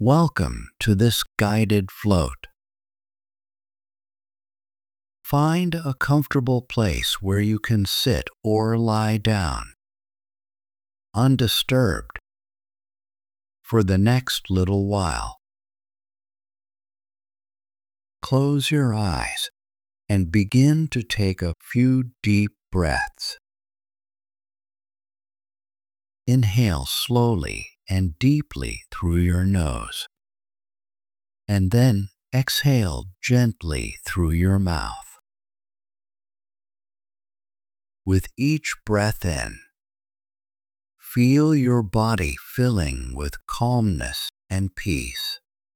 Welcome to this guided float. Find a comfortable place where you can sit or lie down, undisturbed, for the next little while. Close your eyes and begin to take a few deep breaths. Inhale slowly and deeply through your nose, and then exhale gently through your mouth. With each breath in, feel your body filling with calmness and peace.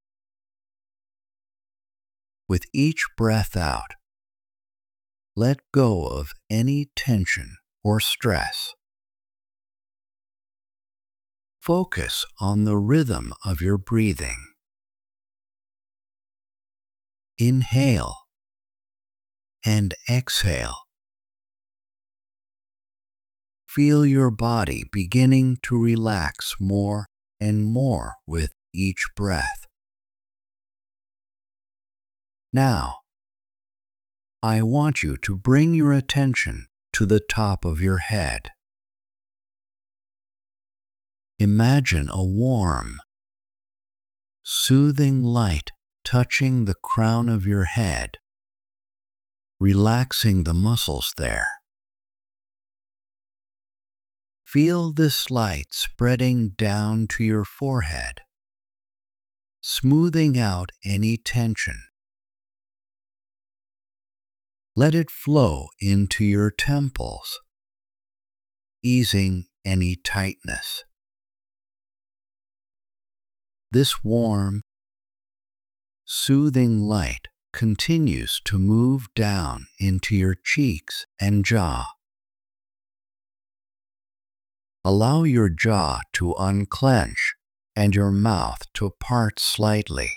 With each breath out, let go of any tension or stress. Focus on the rhythm of your breathing. Inhale and exhale. Feel your body beginning to relax more and more with each breath. Now, I want you to bring your attention to the top of your head. Imagine a warm, soothing light touching the crown of your head, relaxing the muscles there. Feel this light spreading down to your forehead, smoothing out any tension. Let it flow into your temples, easing any tightness. This warm, soothing light continues to move down into your cheeks and jaw. Allow your jaw to unclench and your mouth to part slightly.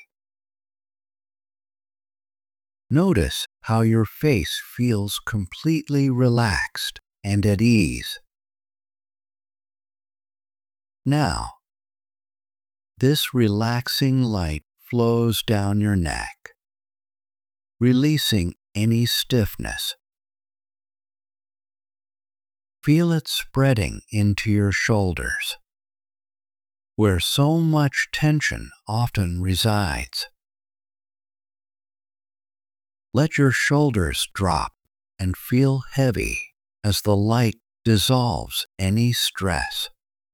Notice how your face feels completely relaxed and at ease. Now, this relaxing light flows down your neck, releasing any stiffness. Feel it spreading into your shoulders, where so much tension often resides. Let your shoulders drop and feel heavy as the light dissolves any stress.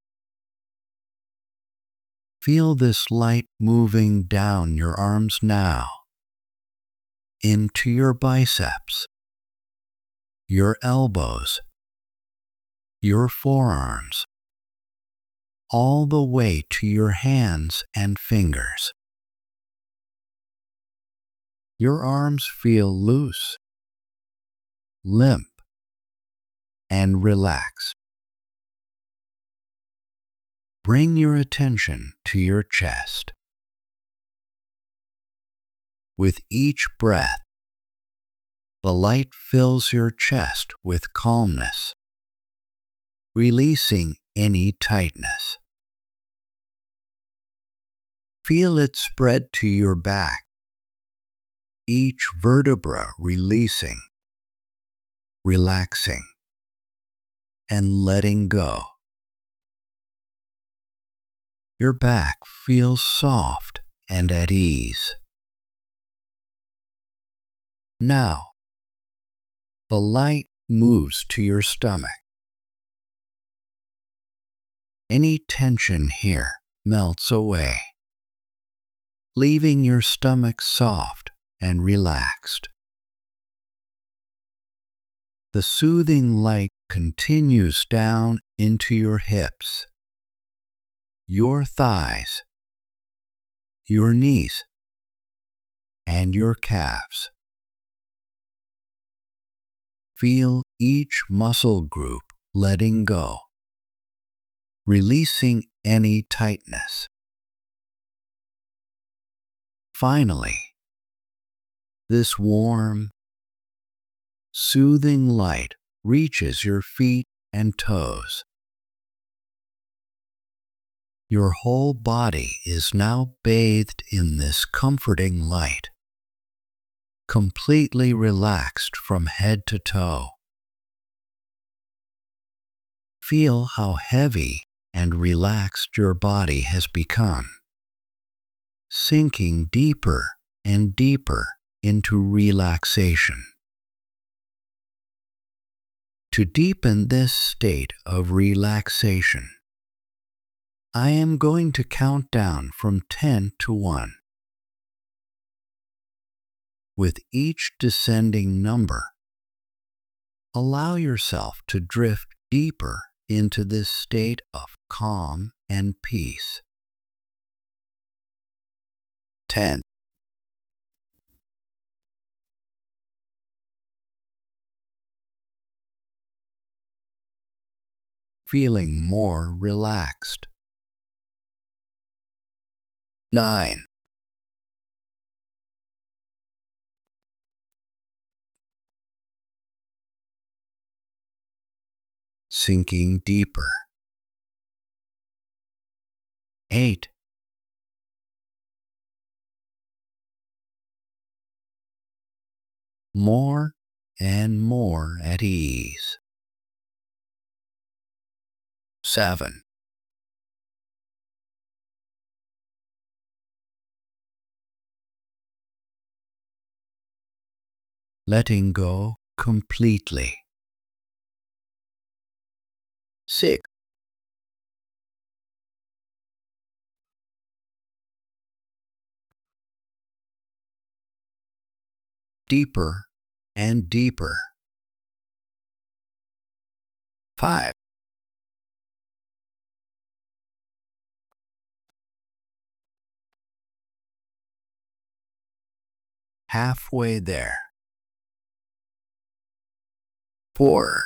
Feel this light moving down your arms now, into your biceps, your elbows, your forearms, all the way to your hands and fingers. Your arms feel loose, limp, and relaxed. Bring your attention to your chest. With each breath, the light fills your chest with calmness, releasing any tightness. Feel it spread to your back, each vertebra releasing, relaxing, and letting go. Your back feels soft and at ease. Now, the light moves to your stomach. Any tension here melts away, leaving your stomach soft and relaxed. The soothing light continues down into your hips, your thighs, your knees, and your calves. Feel each muscle group letting go, releasing any tightness. Finally, this warm, soothing light reaches your feet and toes. Your whole body is now bathed in this comforting light, completely relaxed from head to toe. Feel how heavy and relaxed your body has become, sinking deeper and deeper into relaxation. To deepen this state of relaxation, I am going to count down from 10 to 1. With each descending number, allow yourself to drift deeper into this state of calm and peace. 10. Feeling more relaxed. 9. Sinking deeper. 8. More and more at ease. 7. Letting go completely. 6. Deeper and deeper. 5. Halfway there. 4.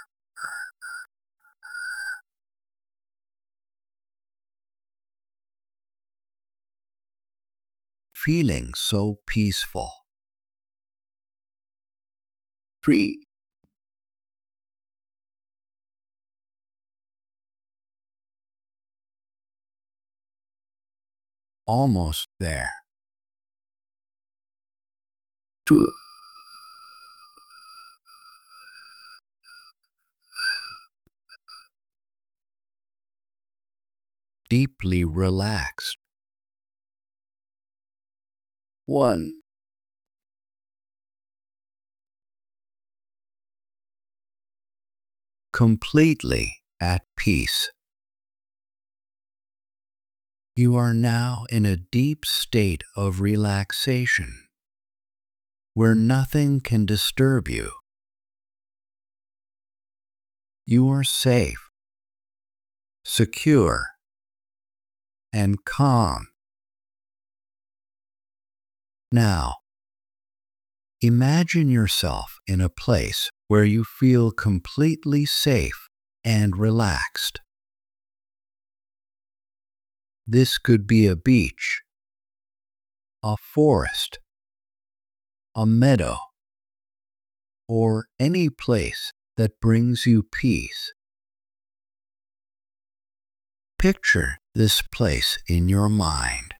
Feeling so peaceful. 3. Almost there. 2. Deeply relaxed. 1. Completely at peace. You are now in a deep state of relaxation, where nothing can disturb you. You are safe, secure, and calm. Now, imagine yourself in a place where you feel completely safe and relaxed. This could be a beach, a forest, a meadow, or any place that brings you peace. Picture this place in your mind.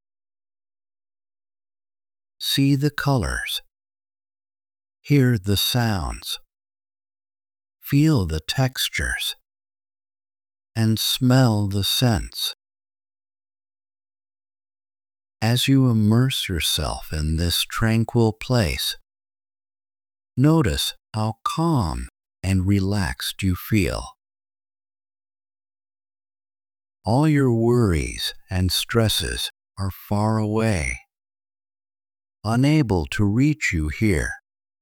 See the colors, hear the sounds, feel the textures, and smell the scents. As you immerse yourself in this tranquil place, notice how calm and relaxed you feel. All your worries and stresses are far away, unable to reach you here.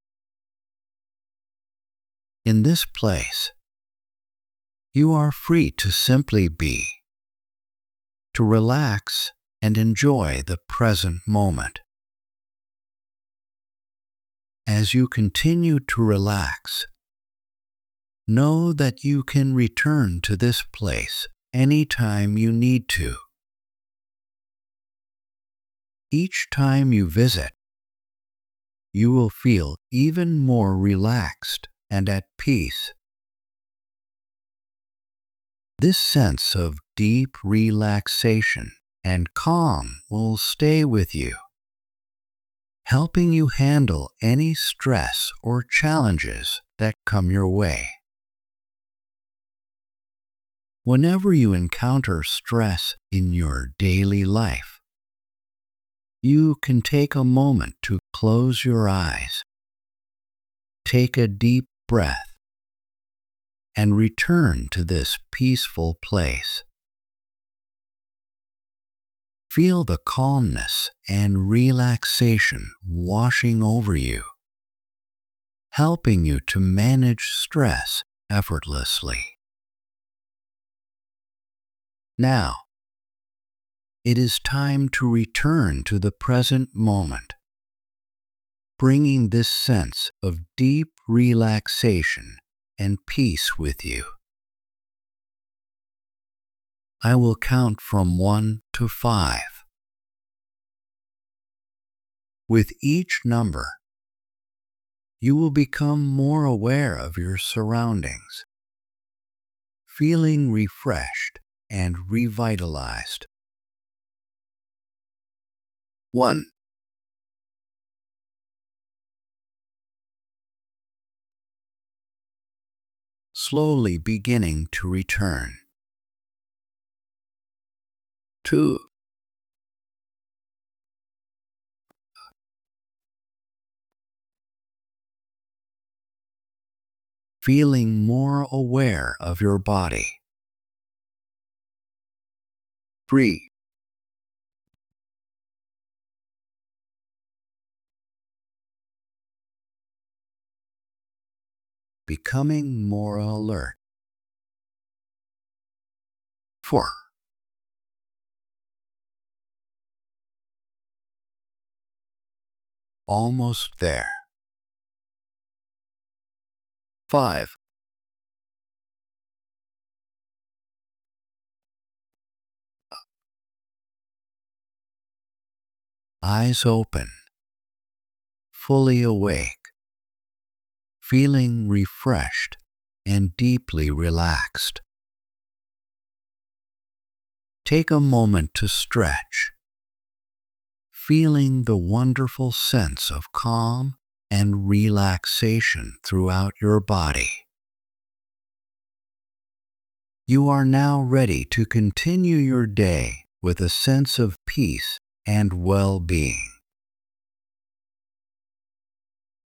In this place, you are free to simply be, to relax and enjoy the present moment. As you continue to relax, know that you can return to this place anytime you need to. Each time you visit, you will feel even more relaxed and at peace. This sense of deep relaxation and calm will stay with you, helping you handle any stress or challenges that come your way. Whenever you encounter stress in your daily life, you can take a moment to close your eyes, take a deep breath, and return to this peaceful place. Feel the calmness and relaxation washing over you, helping you to manage stress effortlessly. Now, it is time to return to the present moment, bringing this sense of deep relaxation and peace with you. I will count from 1 to 5. With each number, you will become more aware of your surroundings, feeling refreshed and revitalized. 1. Slowly beginning to return. 2. Feeling more aware of your body. 3. Becoming more alert. 4. Almost there. 5. Eyes open, fully awake, feeling refreshed and deeply relaxed. Take a moment to stretch, feeling the wonderful sense of calm and relaxation throughout your body. You are now ready to continue your day with a sense of peace and well-being.